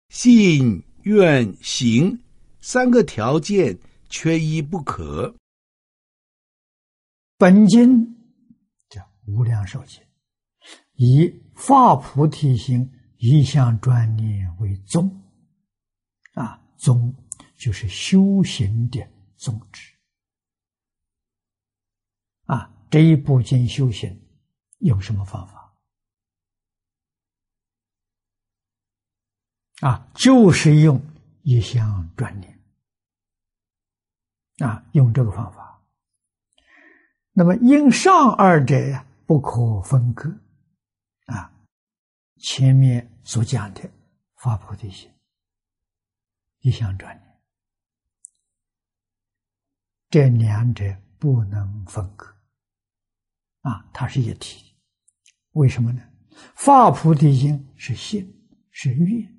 信、愿、行三个条件缺一不可。 本经叫《无量寿经》，以发菩提心一向专念为宗，宗就是修行的宗旨。这一部经修行用什么方法？就是用一向专念，用这个方法。那么因上二者不可分割，前面所讲的发菩提心、一向专念，这两者不能分割，它是一体。为什么呢？发菩提心是信，是愿，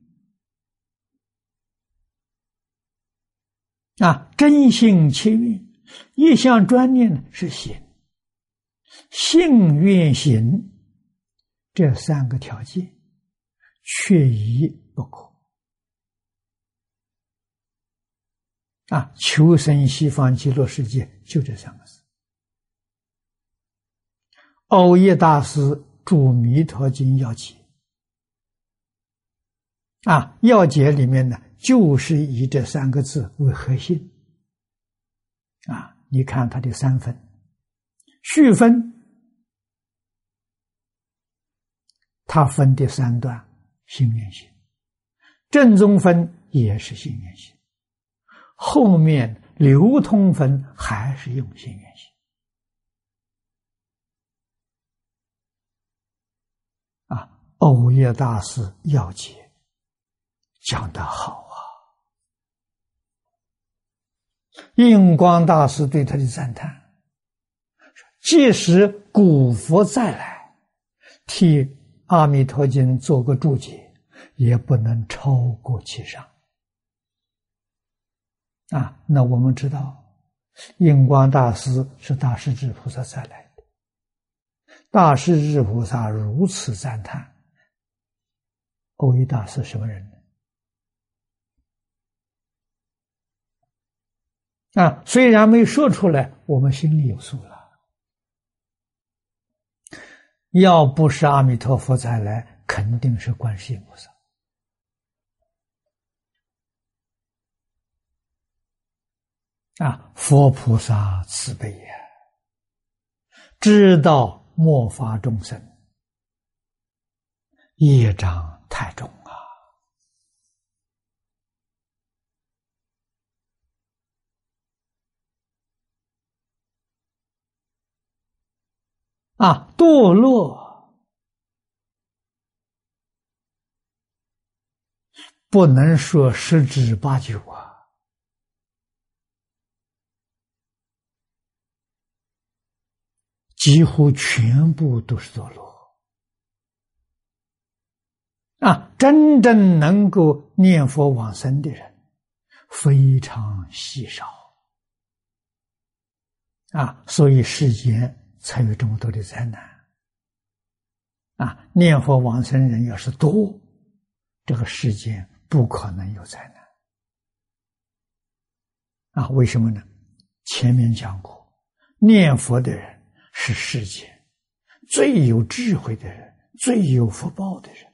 真信切愿。一向专念呢是行，信愿行这三个条件缺一不可。求生西方极乐世界就这三个字。蕅益大师著《弥陀经要解》，要解里面呢就是以这三个字为核心。你看它的三分，序分它分的三段，信愿行，正宗分也是信愿行，后面流通分还是用信愿行。蕅益大师要解讲得好印光大师对他的赞叹，即使古佛再来替阿弥陀经做个注解，也不能超过其上。那我们知道印光大师是大势至菩萨再来的，大势至菩萨如此赞叹蕅益大师什么人呢？虽然没说出来，我们心里有数了。要不是阿弥陀佛再来，肯定是观世音菩萨。佛菩萨慈悲呀，知道末法众生业障太重堕落不能说十之八九几乎全部都是堕落真正能够念佛往生的人非常稀少所以世间才有这么多的灾难念佛往生人要是多，这个世间不可能有灾难为什么呢？前面讲过，念佛的人是世间最有智慧的人，最有福报的人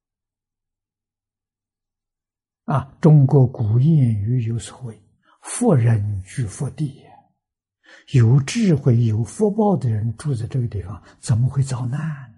中国古谚语有所谓福人居福地，有智慧有福报的人住在这个地方怎么会遭难